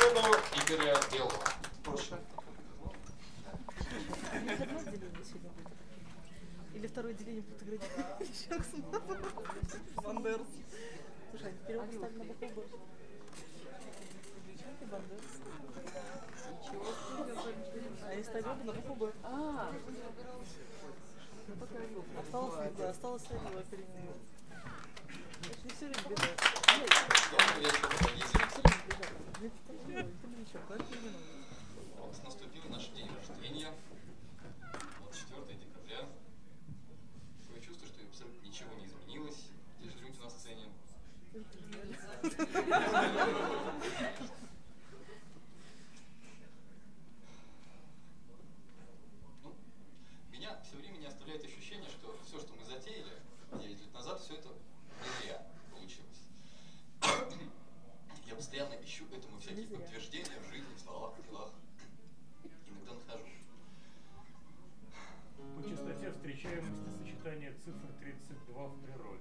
победу Игоря Белого. Прошу. Одно отделение сегодня будет. Или второе отделение будет играть Бандерс. Слушай, они вперед ставили на бокал. Бандерс. Ничего себе. Они ставили на бокал. Осталось Савила переименовать. Значит, не все ребята. Добрый вечер, дорогие зрители. Вот, наступил наш день рождения, 24 декабря. Такое чувство, что абсолютно ничего не изменилось. Те же люди на сцене. Ну, меня все время не оставляет ощущение, что все, что мы затеяли 9 лет назад, все это не зря получилось. Я постоянно ищу этому всякие подтверждения в жизни, в словах, в делах. Иногда нахожу. По частоте встречаемости сочетания цифр 32 в природе.